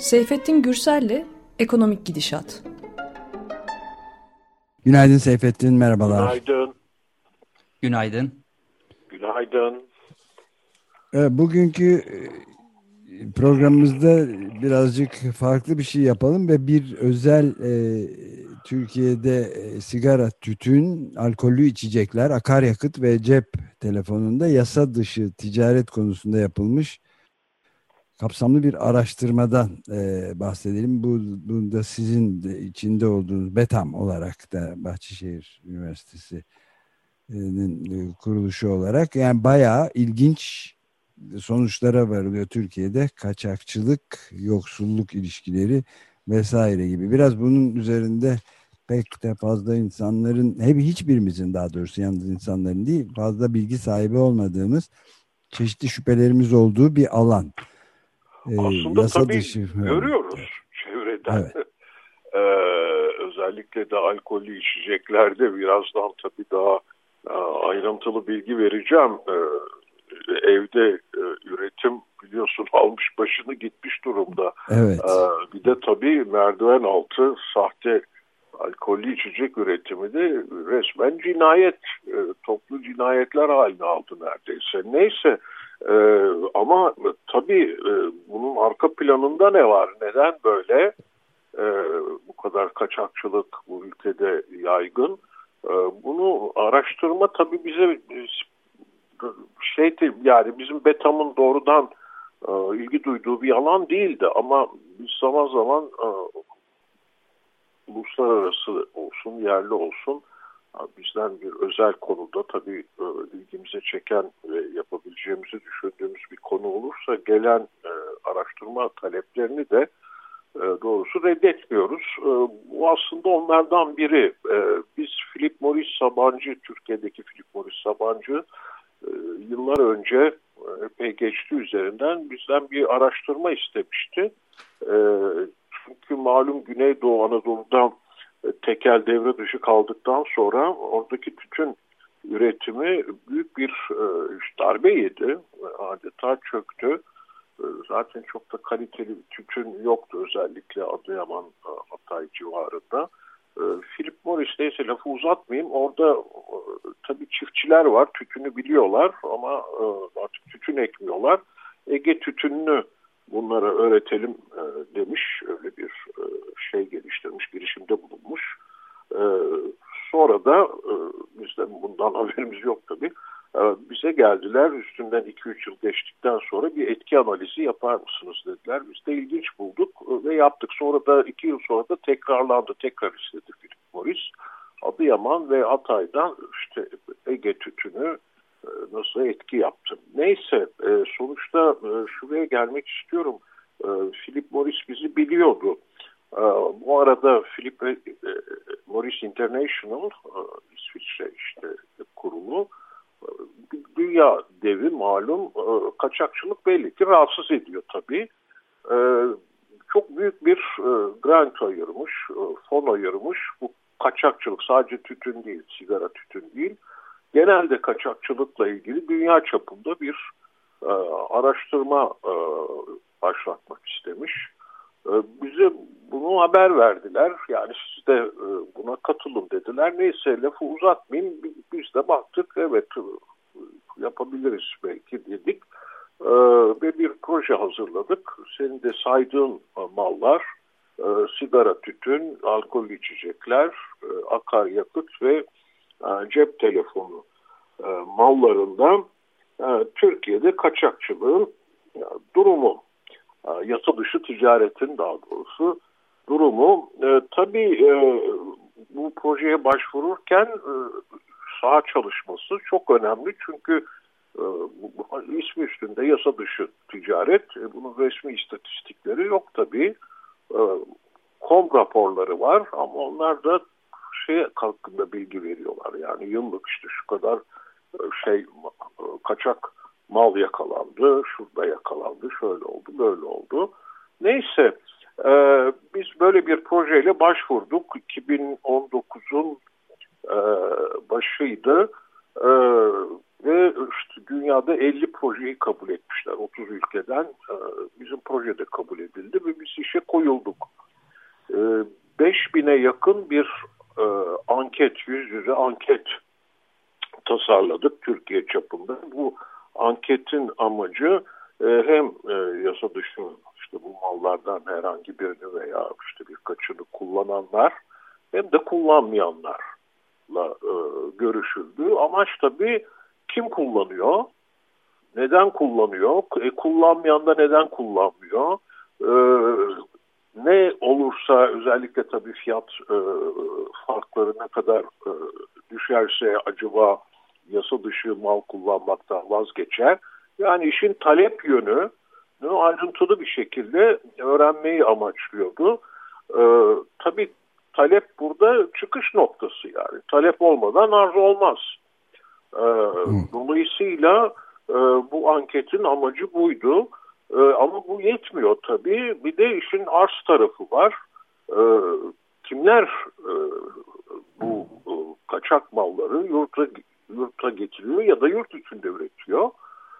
Seyfettin Gürsel'le Ekonomik Gidişat. Günaydın Seyfettin, merhabalar. Günaydın. Günaydın. Günaydın. Bugünkü programımızda birazcık farklı bir şey yapalım ve bir özel Türkiye'de sigara, tütün, alkollü içecekler, akaryakıt ve cep telefonunda yasa dışı ticaret konusunda yapılmış kapsamlı bir araştırmadan bahsedelim. Bunda sizin de içinde olduğunuz BETAM olarak da Bahçeşehir Üniversitesi'nin kuruluşu olarak yani bayağı ilginç sonuçlara varılıyor Türkiye'de. Kaçakçılık, yoksulluk ilişkileri vesaire gibi. Biraz bunun üzerinde pek de fazla insanların, hiçbirimizin daha doğrusu yalnız insanların değil, fazla bilgi sahibi olmadığımız, çeşitli şüphelerimiz olduğu bir alan. Aslında Yasa tabii dışı. görüyoruz çevreden. Evet. Özellikle de alkollü içeceklerde birazdan tabii daha ayrıntılı bilgi vereceğim. Evde üretim biliyorsun almış başını gitmiş durumda. Evet. Bir de tabii merdiven altı sahte alkollü içecek üretimi de resmen cinayet, toplu cinayetler haline aldı neredeyse. Neyse ama tabii bunun arka planında ne var? Neden böyle bu kadar kaçakçılık bu ülkede yaygın? Bunu araştırma tabii bize yani bizim BETAM'ın doğrudan ilgi duyduğu bir alan değildi ama biz zaman zaman uluslararası olsun, yerli olsun bizden bir özel konuda tabii ilgimize çeken ve yapabileceğimizi düşündüğümüz bir konu olursa gelen araştırma taleplerini de doğrusu reddetmiyoruz. Bu aslında onlardan biri. Biz Philip Morris Sabancı, Türkiye'deki Philip Morris Sabancı yıllar önce epey geçti üzerinden bizden bir araştırma istemişti. Çünkü malum Güneydoğu Anadolu'dan tekel devre dışı kaldıktan sonra oradaki tütün üretimi büyük bir darbe yedi. Adeta çöktü. Zaten çok da kaliteli tütün yoktu özellikle Adıyaman, Hatay civarında. Philip Morris neyse lafı uzatmayayım. Orada tabii çiftçiler var. Tütünü biliyorlar ama artık tütün ekmiyorlar. Ege tütününü bunlara öğretelim demiş. Öyle bir şey geliştirmiş, girişimde bulunmuş. Sonra da bizden bundan haberimiz yok tabii. Bize geldiler. Üstünden 2-3 yıl geçtikten sonra bir etki analizi yapar mısınız dediler. Biz de ilginç bulduk ve yaptık. Sonra da 2 yıl sonra da tekrarlandı. Tekrar istedi Philip Morris. Adıyaman ve Hatay'dan işte Ege tütünü nasıl etki yaptı. Neyse sonuçta şuraya gelmek istiyorum. Philip Morris bizi biliyordu. Bu arada Philip Morris International İsviçre işte kurumu dünya devi malum kaçakçılık belli ki rahatsız ediyor tabii. Çok büyük bir grant ayırmış, fon ayırmış. Bu kaçakçılık sadece tütün değil, sigara tütün değil. Genelde kaçakçılıkla ilgili dünya çapında bir araştırma başlatmak istemiş. Bize bunu haber verdiler. Yani siz de buna katılın dediler. Neyse lafı uzatmayayım. Biz de baktık. Evet yapabiliriz belki dedik. Ve bir proje hazırladık. Senin de saydığın mallar sigara, tütün, alkollü içecekler, akaryakıt ve cep telefonu mallarından Türkiye'de kaçakçılığın durumu, yasa dışı ticaretin daha doğrusu durumu. Tabii bu projeye başvururken saha çalışması çok önemli. Çünkü ismi üstünde yasa dışı ticaret. Bunun resmi istatistikleri yok tabii. KOM raporları var ama onlar da hakkında bilgi veriyorlar. Yani yıllık işte şu kadar kaçak mal yakalandı, şurada yakalandı, şöyle oldu, böyle oldu. Neyse biz böyle bir projeyle başvurduk. 2019'un başıydı ve işte dünya dünyada 50 projeyi kabul etmişler 30 ülkeden. Bizim proje de kabul edildi ve biz işe koyulduk. 5000'e yakın bir anket, yüz yüze anket tasarladık Türkiye çapında. Bu anketin amacı hem yasa dışı işte bu mallardan herhangi birini veya işte birkaçını kullananlar hem de kullanmayanlarla görüşüldü. Amaç tabii kim kullanıyor, neden kullanıyor, kullanmayan da neden kullanmıyor, ne olursa özellikle tabii fiyat farkları ne kadar düşerse acaba yasa dışı mal kullanmaktan vazgeçer. Yani işin talep yönü ayrıntılı bir şekilde öğrenmeyi amaçlıyordu. Tabii talep burada çıkış noktası yani. Talep olmadan arz olmaz. Dolayısıyla bu anketin amacı buydu. Ama bu yetmiyor tabii. Bir de işin arz tarafı var. Kimler bu kaçak malları yurta getiriyor ya da yurt içinde üretiyor?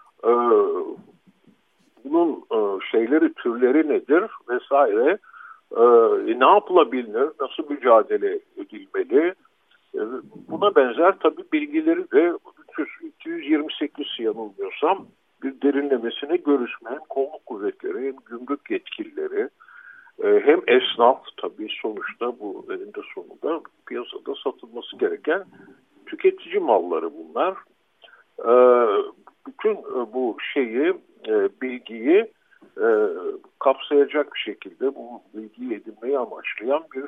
Bunun türleri nedir vesaire? Ne yapılabilir? Nasıl mücadele edilmeli? Buna benzer tabii bilgileri de 228 yanılmıyorsam bir derinlemesine görüşme hem kolluk kuvvetleri hem gümrük yetkilileri hem esnaf tabii sonuçta bu eninde sonunda piyasada satılması gereken tüketici malları bunlar. Bütün bu bilgiyi kapsayacak bir şekilde bu bilgiyi edinmeyi amaçlayan bir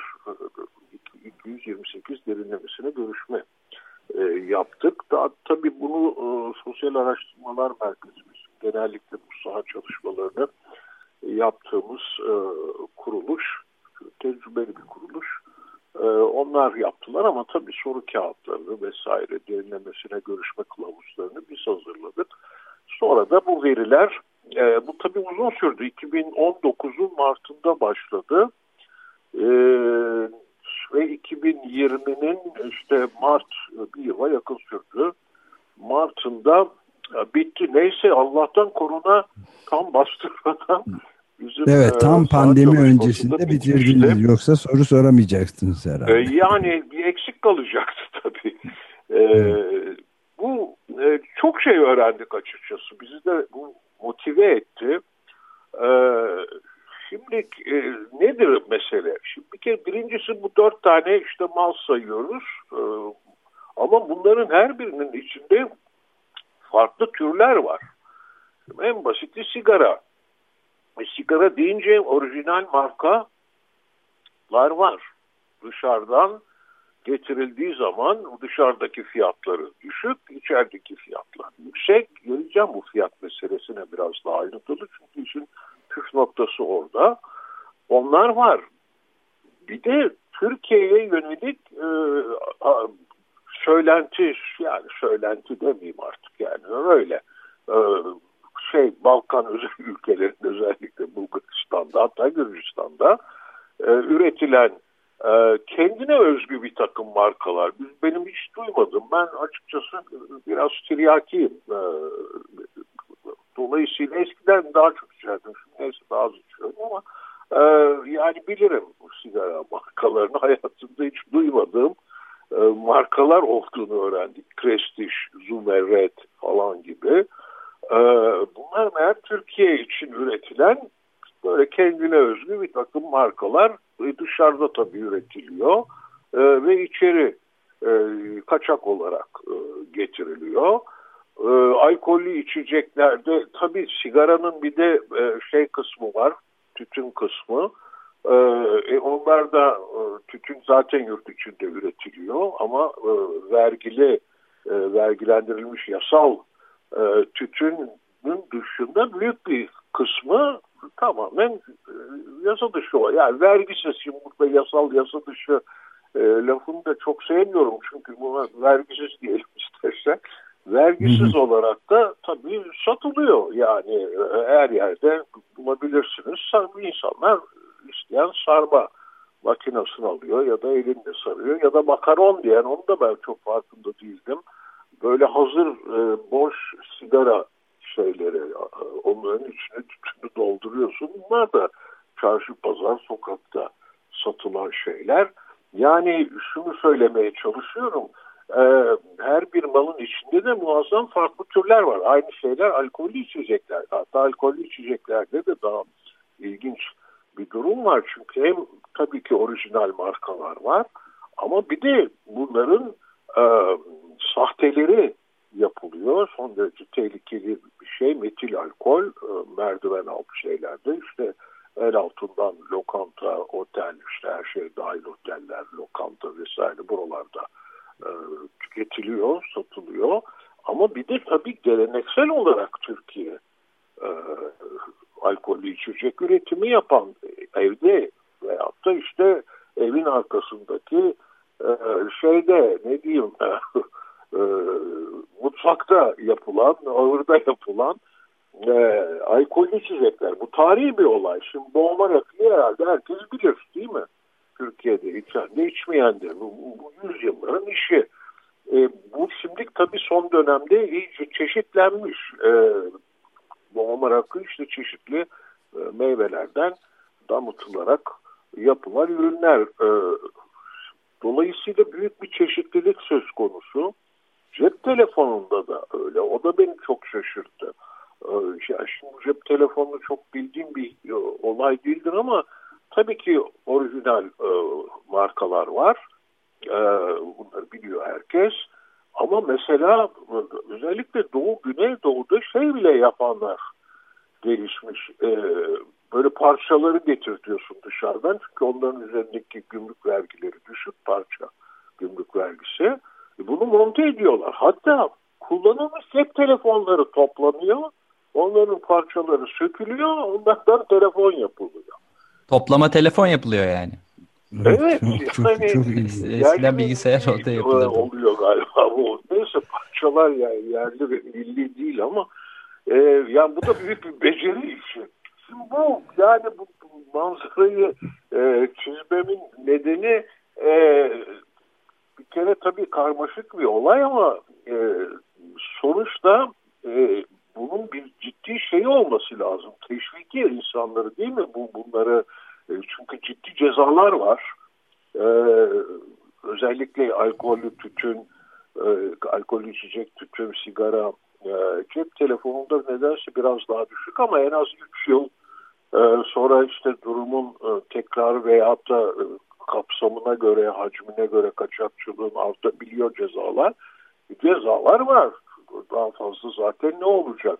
228 derinlemesine görüşme yaptık. Daha tabii bunu Sosyal Araştırmalar Merkezimiz genellikle bu saha çalışmalarını yaptığımız kuruluş, tecrübeli bir kuruluş. Onlar yaptılar ama tabii soru kağıtlarını vesaire derinlemesine görüşme kılavuzlarını biz hazırladık. Sonra da bu veriler bu tabii uzun sürdü. 2019'un Mart'ında başladı. Ve 2020'nin işte Mart bir yıla yakın sürdü. Mart'ında bitti. Neyse Allah'tan korona tam bastırmadan bizim tam pandemi öncesinde bitirdiniz. Yoksa soru soramayacaktınız herhalde. Yani bir eksik kalacaktı tabii. Bu çok şey öğrendik açıkçası. Bizi de bu motive etti. Şimdi nedir mesele? Şimdi bir kere birincisi bu 4 tane işte mal sayıyoruz. Ama bunların her birinin içinde farklı türler var. En basiti sigara. Sigara deyince orijinal markalar var. Dışarıdan getirildiği zaman dışarıdaki fiyatları düşük, içerideki fiyatlar yüksek. Geleceğim bu fiyat meselesine biraz daha ayrıntılı çünkü işin püf noktası orada. Onlar var. Bir de Türkiye'ye yönelik söylenti demeyeyim artık yani öyle. Balkan ülkelerinde özellikle Bulgaristan'da hatta Gürcistan'da üretilen kendine özgü bir takım markalar. Benim hiç duymadım. Ben açıkçası biraz tiryakiyim. Dolayısıyla eskiden daha çok içerdim. Şimdi neyse daha az içiyorum ama yani bilirim bu sigara markalarını hayatımda hiç duymadığım markalar olduğunu öğrendik. Prestige, Zumarret falan gibi. Bunlar meğer Türkiye için üretilen böyle kendine özgü bir takım markalar dışarıda tabii üretiliyor ve içeri kaçak olarak getiriliyor. Alkollü içeceklerde tabii sigaranın bir de kısmı var, tütün kısmı. Onlar da tütün zaten yurt içinde üretiliyor ama vergilendirilmiş yasal tütünün dışında büyük bir kısmı tamamen yasa dışı o. Yani vergisiz, şimdi burada yasa dışı lafını da çok sevmiyorum çünkü buna vergisiz diyelim istersen. Vergisiz olarak da tabii satılıyor yani her yerde bulabilirsiniz. İnsanlar isteyen sarma makinesini alıyor ya da elinde sarıyor ya da makaron diyen onu da ben çok farkında değildim. Böyle hazır boş sigara şeyleri, onların içine tütünü dolduruyorsun. Bunlar da çarşı, pazar, sokakta satılan şeyler. Yani şunu söylemeye çalışıyorum. Her bir malın içinde de muazzam farklı türler var. Aynı şeyler alkollü içecekler. Hatta alkollü içeceklerde de daha ilginç bir durum var. Çünkü hem tabii ki orijinal markalar var ama bir de bunların sahteleri yapılıyor. Son derece tehlikeli bir şey. Metil alkol, merdiven altı şeylerde işte el altından lokanta, otel, işte her şey dahil, oteller, lokanta vesaire buralarda tüketiliyor, satılıyor. Ama bir de tabii geleneksel olarak Türkiye alkollü içecek üretimi yapan, evde veyahut da işte evin arkasındaki şeyde ne diyeyim mutfakta yapılan, ağırda yapılan alkollü içecekler. Bu tarihi bir olay. Şimdi boğma rakıyı herhalde herkes bilir, değil mi? Türkiye'de içen de içmeyen de. Bu yüzyılların işi. Bu şimdi tabii son dönemde iyice çeşitlenmiş. Boğma rakı işte çeşitli meyvelerden damıtılarak yapılan ürünler. Dolayısıyla büyük bir çeşitlilik söz konusu. Cep telefonunda da öyle. O da beni çok şaşırttı. Şimdi cep telefonu çok bildiğim bir olay değildir ama tabii ki orijinal markalar var. Bunları biliyor herkes. Ama mesela özellikle Doğu, Güneydoğu'da şey bile yapanlar gelişmiş. Böyle parçaları getirtiyorsun dışarıdan. Çünkü onların üzerindeki gümrük vergileri düşük, parça gümrük vergisi. Bunu monte ediyorlar. Hatta kullanılmış cep telefonları toplanıyor. Onların parçaları sökülüyor. Onlardan telefon yapılıyor. Toplama telefon yapılıyor yani. Evet. Çok Eskiden bilgisayar orada yapılırdı. Oluyor galiba bu. Neyse parçalar yani yerli ve milli değil ama yani bu da büyük bir beceri işi. Şimdi bu yani bu manzarayı çizmemin nedeni bir kere tabii karmaşık bir olay ama sonuçta bunun bir ciddi şey olması lazım. Teşviki insanları, değil mi? Bunları çünkü ciddi cezalar var. Özellikle alkollü tütün, alkollü içecek, tütün, sigara, cep telefonunda nedense biraz daha düşük ama en az 3 yıl sonra işte durumun tekrar veyahut da kapsamına göre, hacmine göre kaçakçılığın artabiliyor cezalar. Cezalar var. Daha fazla zaten ne olacak?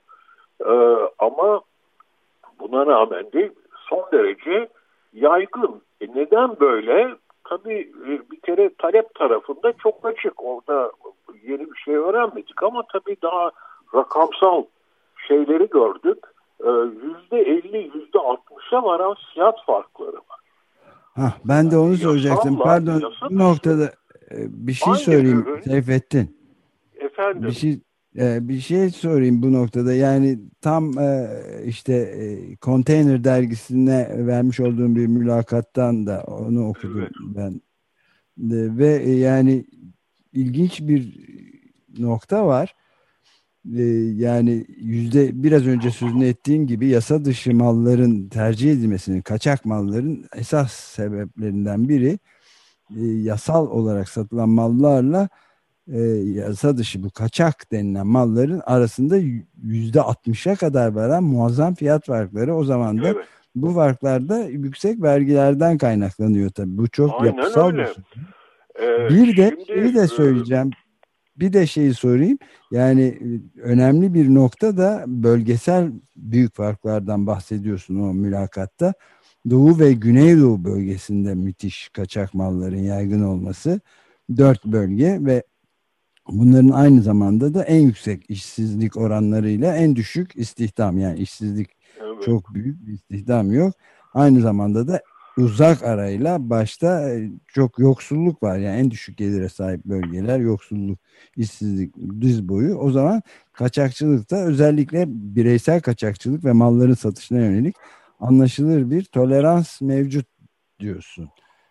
Ama buna rağmen de son derece yaygın. Neden böyle? Tabii bir kere talep tarafında çok açık. Orada yeni bir şey öğrenmedik ama tabii daha rakamsal şeyleri gördük. %50, %60'a varan fiyat farkları var. Ben de onu soracaktım. Pardon, bu noktada bir şey söyleyeyim Seyfettin. Efendim? Bir şey sorayım bu noktada. Yani tam işte Konteyner dergisine vermiş olduğum bir mülakattan da onu okudum Evet. ben. Ve yani ilginç bir nokta var. Yani biraz önce sözünü ettiğin gibi yasa dışı malların tercih edilmesinin, kaçak malların esas sebeplerinden biri yasal olarak satılan mallarla yasa dışı bu kaçak denilen malların arasında %60'a kadar varan muazzam fiyat farkları. O zaman da Evet. bu farklar da yüksek vergilerden kaynaklanıyor tabii. Bu çok Aynen yapısal öyle. bir şey. Bir de Şimdi, şeyi de söyleyeceğim. Bir de şeyi sorayım. Yani önemli bir nokta da bölgesel büyük farklardan bahsediyorsun o mülakatta. Doğu ve Güneydoğu bölgesinde müthiş kaçak malların yaygın olması. 4 bölge ve bunların aynı zamanda da en yüksek işsizlik oranlarıyla en düşük istihdam, yani işsizlik evet. çok büyük bir istihdam yok. Aynı zamanda da uzak arayla başta çok yoksulluk var. Yani en düşük gelire sahip bölgeler yoksulluk, işsizlik diz boyu. O zaman kaçakçılıkta özellikle bireysel kaçakçılık ve malların satışına yönelik anlaşılır bir tolerans mevcut diyorsun.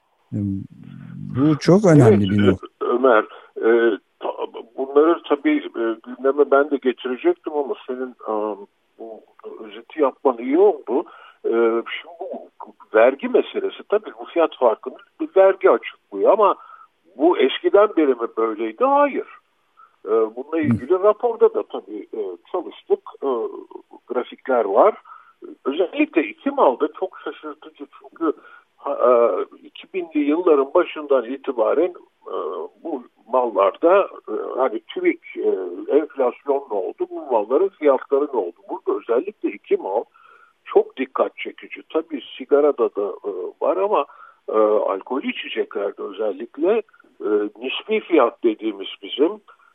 Bu çok Evet önemli bir nokta. Ömer, bunları tabii gündeme ben de getirecektim ama senin bu özeti yapman iyi oldu. Şimdi bu vergi meselesi, tabii bu fiyat farkını bir vergi açıklıyor ama bu eskiden beri mi böyleydi? Hayır. Bununla ilgili raporda da tabii çalıştık. Grafikler var. Özellikle iki malda çok şaşırtıcı, çünkü 2000'li yılların başından itibaren bu mallarda hani TÜİK enflasyon ne oldu, bu malların fiyatları ne oldu? Burada özellikle iki mal çok dikkat çekici. Tabii sigarada da var ama alkollü içeceklerde özellikle nispi fiyat dediğimiz bizim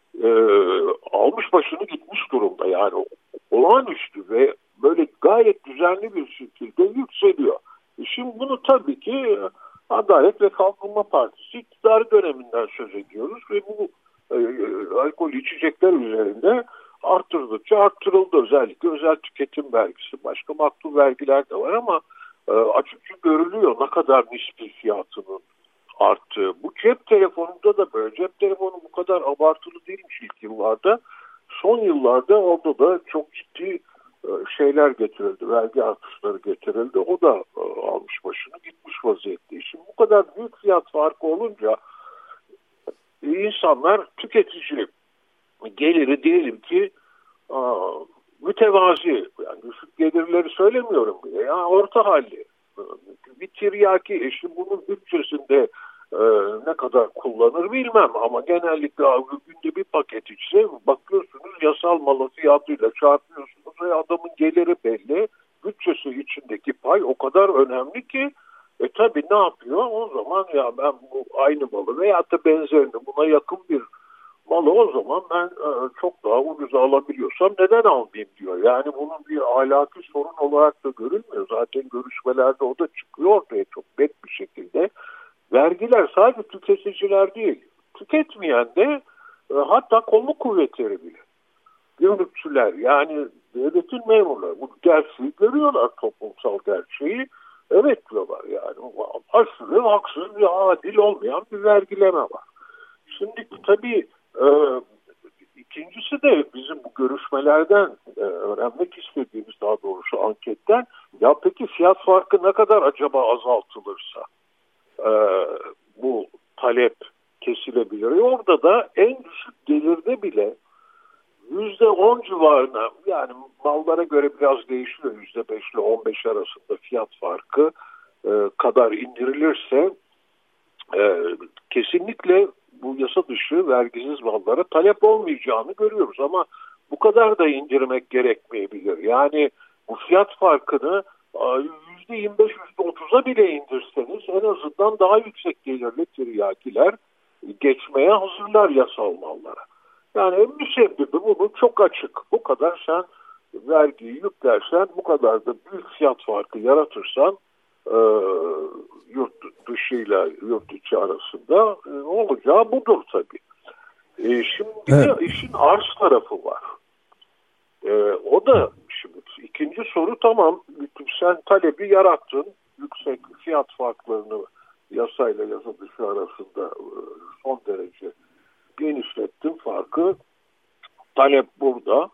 almış başını gitmiş durumda. Yani olağanüstü ve böyle gayet düzenli bir şekilde yükseliyor. Şimdi bunu tabii ki Adalet ve Kalkınma Partisi iktidar döneminden söz ediyoruz ve bu alkollü içecekler üzerinde arttırıldıkça arttırıldı. Özellikle özel tüketim vergisi, başka maktul vergiler de var ama açıkça görülüyor ne kadar nispi fiyatının arttığı. Bu cep telefonunda da böyle. Cep telefonu bu kadar abartılı değilmiş ilk yıllarda. Son yıllarda orada da çok ciddi şeyler getirildi, vergi artışları getirildi. O da almış başını gitmiş vaziyette. Şimdi bu kadar büyük fiyat farkı olunca insanlar tüketici geliri diyelim ki mütevazi, yani düşük gelirleri söylemiyorum bile, yani orta halli bir tiryaki eşi bunun bütçesinde ne kadar kullanır bilmem ama genellikle günde bir paket içse bakıyorsunuz yasal malı fiyatıyla çarpıyorsunuz ve adamın geliri belli, bütçesi içindeki pay o kadar önemli ki tabii ne yapıyor o zaman, ya ben bu aynı malı veya da benzerini buna yakın bir malı o zaman ben çok daha ucuza alabiliyorsam neden almayayım diyor. Yani bunun bir ahlaki sorun olarak da görülmüyor. Zaten görüşmelerde o da çıkıyor ortaya çok net bir şekilde. Vergiler sadece tüketiciler değil, tüketmeyen de hatta kolluk kuvvetleri bile. Gümrükçüler, yani devletin memurları bu gerçeği görüyorlar, toplumsal gerçeği. Evet diyorlar, yani aşırı haksız bir adil olmayan bir vergileme var. Şimdi tabii ikincisi de bizim bu görüşmelerden öğrenmek istediğimiz, daha doğrusu anketten, ya peki fiyat farkı ne kadar acaba azaltılırsa bu talep kesilebilir. Orada da en düşük gelirde bile %10 civarına, yani mallara göre biraz değişiyor, %5 ile 15 arasında fiyat farkı kadar indirilirse kesinlikle bu yasa dışı vergisiz mallara talep olmayacağını görüyoruz ama bu kadar da indirmek gerekmeyebilir. Yani bu fiyat farkını %25, %30'a bile indirseniz en azından daha yüksek gelirli tiryakiler geçmeye hazırlar yasal mallara. Yani müsebbibi bunu çok açık. Bu kadar sen vergiyi yüklersen, bu kadar da büyük fiyat farkı yaratırsan yurt dışıyla yurt içi arasında olacağı budur tabii. Şimdi evet, de işin arz tarafı var. O da şimdi ikinci soru, tamam, sen talebi yarattın, yüksek fiyat farklarını yasayla yasa dışı arasında son derece genişlettin farkı, talep burada.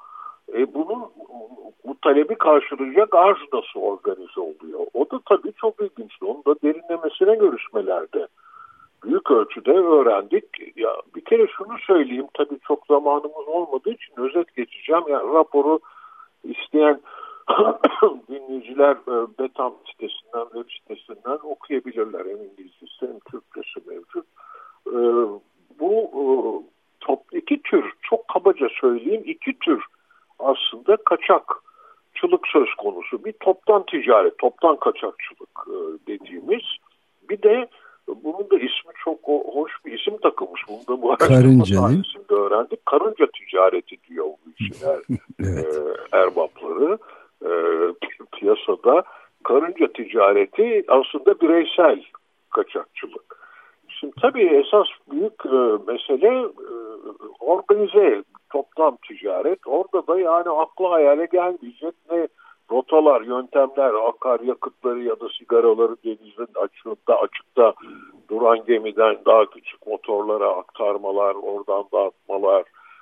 Bu talebi karşılayacak arz nasıl organize oluyor? O da tabii çok ilginç. Onu da derinlemesine görüşmelerde büyük ölçüde öğrendik. Ya bir kere şunu söyleyeyim, tabii çok zamanımız olmadığı için özet geçeceğim. Yani raporu isteyen dinleyiciler Betam sitesinden, web sitesinden okuyabilirler. Hem İngilizcesi hem Türkçesi mevcut. Bu iki tür, çok kabaca söyleyeyim, iki tür aslında kaçakçılık söz konusu. Bir toptan ticaret, toptan kaçakçılık dediğimiz. Bir de bunun da ismi çok hoş bir isim takılmış. Bunu da bu araştırma sayesinde öğrendik. Karınca ticareti diyor bu için evet. Erbapları piyasada. Karınca ticareti aslında bireysel kaçakçılık. Şimdi tabii esas büyük mesele organize toplam ticaret. Orada da yani akla hayale gelmeyecek ne rotalar, yöntemler, akaryakıtları ya da sigaraları denizin açıkta duran gemiden daha küçük motorlara aktarmalar, oradan dağıtmalar,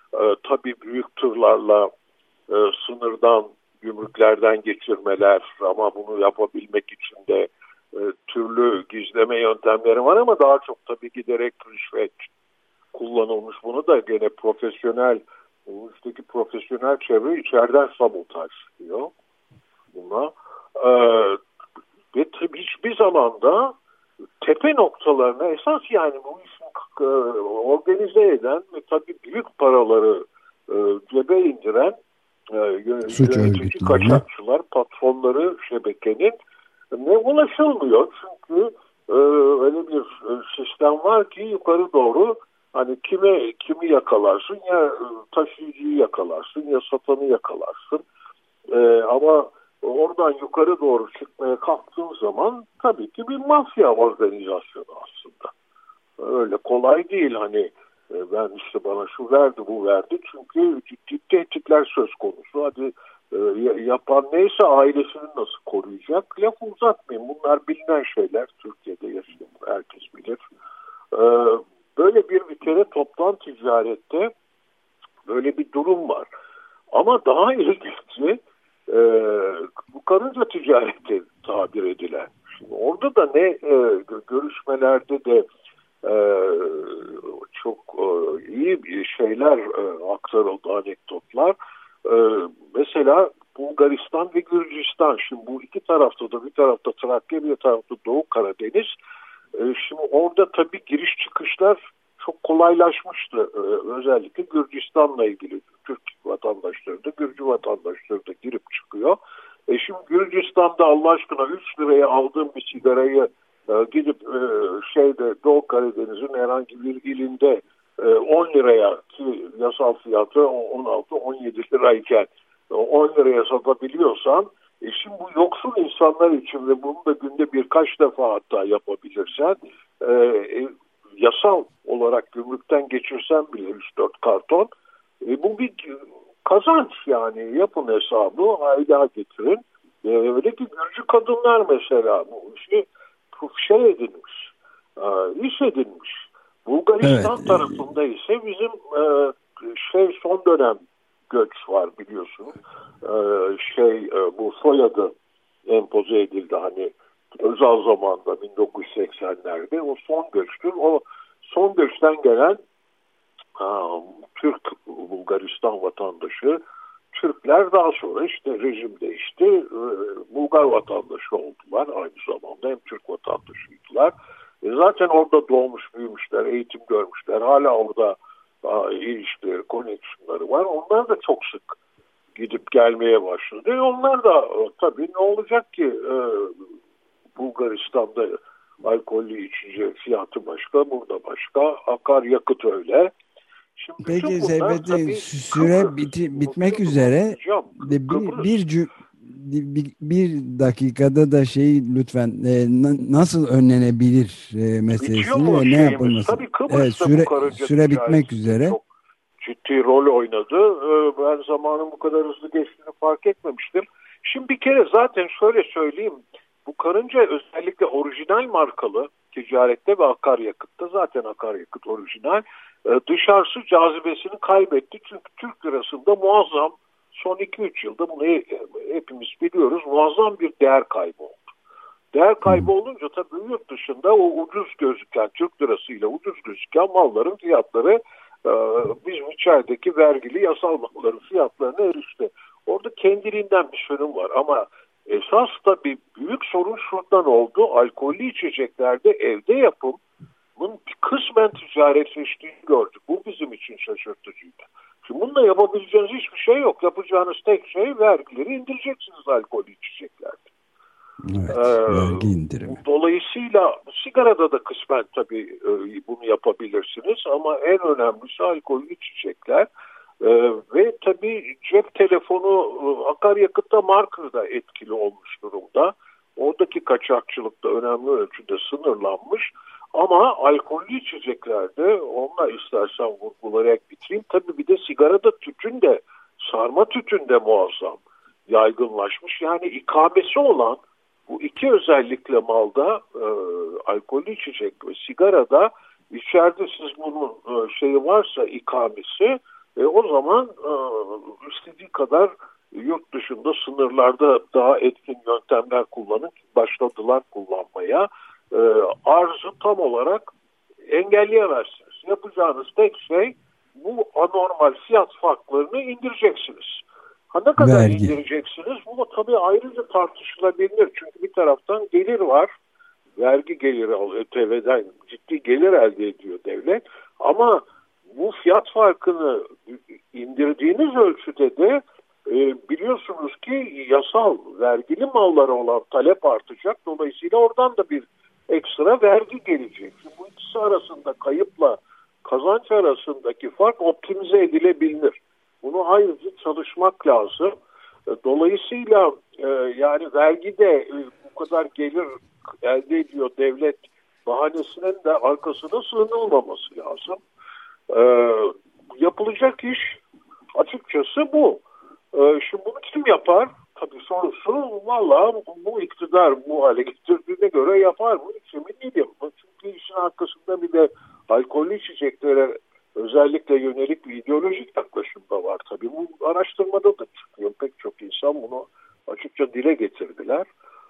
Tabii büyük tırlarla sınırdan, gümrüklerden geçirmeler, ama bunu yapabilmek için de türlü gizleme yöntemleri var, ama daha çok tabii giderek rüşvet kullanılmış. Bunu da gene profesyonel, bu üstteki profesyonel çevre içeriden sabotaj diyor buna. Ve tabii hiçbir zaman da tepe noktalarına esas, yani bu işin organize eden ve tabii büyük paraları cebe indiren suç yönetici kaçakçılar, patronları şebekenin ne ulaşılmıyor. Çünkü öyle bir sistem var ki yukarı doğru, hani kimi yakalarsın, ya taşıyıcıyı yakalarsın ya satanı yakalarsın. Ama oradan yukarı doğru çıkmaya kalktığın zaman tabii ki bir mafya organizasyonu aslında. Öyle kolay değil, hani ben işte bana şu verdi bu verdi, çünkü ciddi tehditler söz konusu. Hadi yapan neyse ailesini nasıl koruyacak? Lafı uzatmayayım, bunlar bilinen şeyler, Türkiye'de yaşayan herkes bilir. Böyle bir kere toptan ticarette böyle bir durum var. Ama daha ilginci bu karınca ticareti tabir edilen. Şimdi orada da ne görüşmelerde de çok iyi bir şeyler aktarıldı, anekdotlar. Mesela Bulgaristan ve Gürcistan. Şimdi bu iki tarafta da, bir tarafta Trakya, bir tarafta Doğu Karadeniz. Şimdi orada tabii giriş çıkışlar çok kolaylaşmıştı. Özellikle Gürcistan'la ilgili Türk vatandaşları da, Gürcü vatandaşları da girip çıkıyor. Şimdi Gürcistan'da Allah aşkına 3 liraya aldığım bir sigarayı gidip Doğu Karadeniz'in herhangi bir ilinde 10 liraya, ki yasal fiyatı 16-17 lirayken 10 liraya satabiliyorsan, şimdi bu yoksul insanlar için ve bunu da günde birkaç defa hatta yapabilirsen, yasal olarak gümrükten geçirsen bile 3-4 karton, bu bir kazanç yani. Yapın hesabı, aile getirin. Öyle ki Gürcü kadınlar mesela bu işi edinmiş, iş edinmiş. Bulgaristan tarafında ise bizim son dönem göç var biliyorsunuz. Bu soyadı empoze edildi, hani özel zamanda 1980'lerde, o son göçtür. O son göçten gelen Türk Bulgaristan vatandaşı Türkler daha sonra işte rejim değişti, Bulgar vatandaşı oldular, aynı zamanda hem Türk vatandaşıydılar. Zaten orada doğmuş büyümüşler, eğitim görmüşler, hala orada ilişkileri, koneksiyonları var. Onlar da çok sık gidip gelmeye başladı. Onlar da tabii ne olacak ki, Bulgaristan'da alkollü içecek fiyatı başka, burada başka, akaryakıt öyle. Şimdi peki Seyfettin, süre bitmek üzere. Bir dakikada da lütfen nasıl önlenebilir meselesini ve ne yapılması? Tabii Kıbrıs'ta süre bitmek üzere. Çok ciddi rol oynadı. Ben zamanın bu kadar hızlı geçtiğini fark etmemiştim. Şimdi bir kere zaten şöyle söyleyeyim. Bu karınca özellikle orijinal markalı ticarette ve akaryakıtta, zaten akaryakıt orijinal, dışarısı cazibesini kaybetti. Çünkü Türk lirasında muazzam, son 2-3 yılda bunu hepimiz biliyoruz, muazzam bir değer kaybı oldu. Değer kaybı olunca tabii yurt dışında o ucuz gözüken, Türk lirasıyla ucuz gözüken malların fiyatları bizim içerideki vergili yasal malların fiyatlarına erişti. Orada kendiliğinden bir sorun var, ama esas tabii büyük sorun şuradan oldu. Alkollü içeceklerde evde yapımın kısmen ticaretleştiğini gördük. Bu bizim için şaşırtıcıydı. Şimdi bununla yapabileceğiniz hiçbir şey yok. Yapacağınız tek şey vergileri indireceksiniz alkollü içeceklerde. Evet, vergi indirimi. Dolayısıyla sigarada da kısmen tabii bunu yapabilirsiniz, ama en önemlisi alkollü içecekler. Ve tabii cep telefonu, akaryakıtta markada etkili olmuş durumda. Oradaki kaçakçılık da önemli ölçüde sınırlanmış. Ama alkollü içeceklerde, onunla istersen vurgulayarak bitireyim. Tabii bir de sigarada, tütün de, sarma tütün de muazzam yaygınlaşmış. Yani ikamesi olan bu iki özellikle malda, alkollü içecek ve sigarada, içeride siz bunun varsa ikamesi, O zaman istediği kadar yurt dışında sınırlarda daha etkin yöntemler kullanıp başladılar kullanmaya. Arzı tam olarak engelleyemezsiniz. Yapacağınız tek şey bu anormal fiyat farklarını indireceksiniz. Ne kadar indireceksiniz? Bu tabii ayrıca tartışılabilir. Çünkü bir taraftan gelir var. Vergi geliri alıyor. ÖTV'den ciddi gelir elde ediyor devlet. Ama bu fiyat farkını indirdiğiniz ölçüde de biliyorsunuz ki yasal vergili mallara olan talep artacak. Dolayısıyla oradan da bir ekstra vergi gelecek. Şimdi bu ikisi arasında kayıpla kazanç arasındaki fark optimize edilebilir. Bunu ayrıca çalışmak lazım. Dolayısıyla yani vergide bu kadar gelir elde ediyor devlet bahanesinin de arkasına sığınılmaması lazım. Yapılacak iş açıkçası bu. Şimdi bunu kim yapar? Tabii sorusu valla bu iktidar bu hale getirdiğine göre yapar mı? Hiç emin değilim. Çünkü işin arkasında bir de alkollü içeceklere özellikle yönelik bir ideolojik yaklaşım da var. Tabii bu araştırmada da çıkıyor. Pek çok insan bunu açıkça dile getirdiler.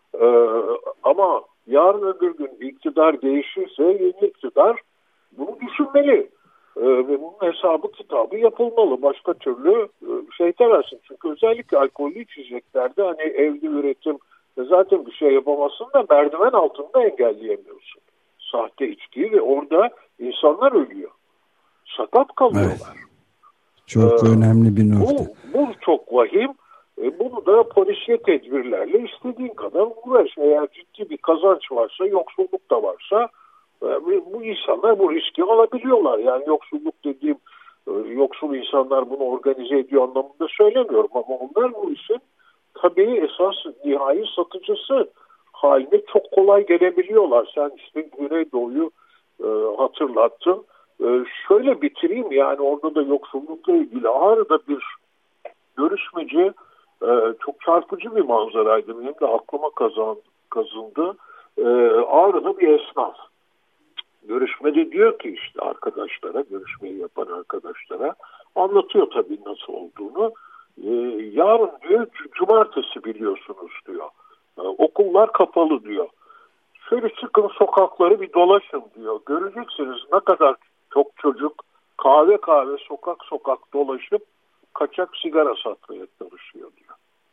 Ama yarın öbür gün iktidar değişirse yeni iktidar bunu düşünmeli. Ve bunun hesabı kitabı yapılmalı. Başka türlü şey demezsin. Çünkü özellikle alkollü içeceklerde hani evde üretim zaten bir şey yapamazsın da merdiven altında engelleyemiyorsun. Sahte içkiyi ve orada insanlar ölüyor. Sakat kalıyorlar. Evet. Çok önemli bir nokta. Bu çok vahim. Bunu da polisiye tedbirlerle istediğin kadar uğraş. Eğer ciddi bir kazanç varsa, yoksulluk da varsa bu insanlar bu riski alabiliyorlar. Yani yoksulluk dediğim yoksul insanlar bunu organize ediyor anlamında söylemiyorum ama onlar bu işin tabii esas nihai satıcısı haline çok kolay gelebiliyorlar. Sen işte Güneydoğu'yu hatırlattın. Şöyle bitireyim yani orada da yoksullukla ilgili Ağrı'da bir görüşmeci çok çarpıcı bir manzaraydı. Benim de aklıma kazındı. Ağrı'da bir esnaf. Görüşmede diyor ki işte arkadaşlara, görüşmeyi yapan arkadaşlara anlatıyor tabii nasıl olduğunu. Yarın diyor cumartesi biliyorsunuz diyor. Okullar kapalı diyor. Şöyle çıkın sokakları bir dolaşın diyor. Göreceksiniz ne kadar çok çocuk kahve sokak dolaşıp kaçak sigara satmaya çalışıyor diyor.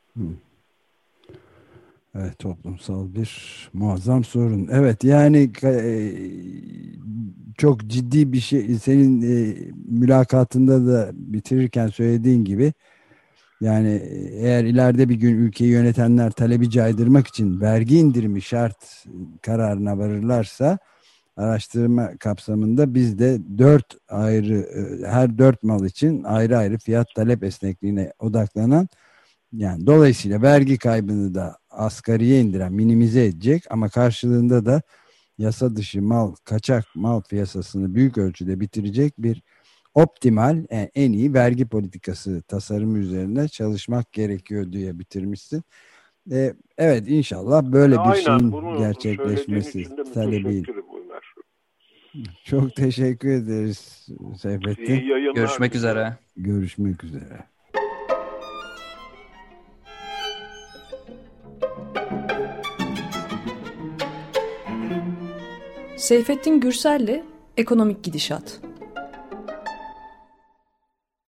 Evet, toplumsal bir muazzam sorun. Evet yani çok ciddi bir şey senin mülakatında da bitirirken söylediğin gibi yani eğer ileride bir gün ülkeyi yönetenler talebi caydırmak için vergi indirimi şart kararına varırlarsa araştırma kapsamında biz de her 4 mal için ayrı ayrı fiyat talep esnekliğine odaklanan yani dolayısıyla vergi kaybını da asgariye indiren, minimize edecek ama karşılığında da yasa dışı kaçak mal piyasasını büyük ölçüde bitirecek bir optimal, en iyi vergi politikası tasarımı üzerine çalışmak gerekiyor diye bitirmişsin. Evet inşallah böyle bir şeyin gerçekleşmesi talebiyle. Çok teşekkür ederiz Seyfettin. Görüşmek üzere. Görüşmek üzere. Seyfettin Gürsel'le Ekonomik Gidişat.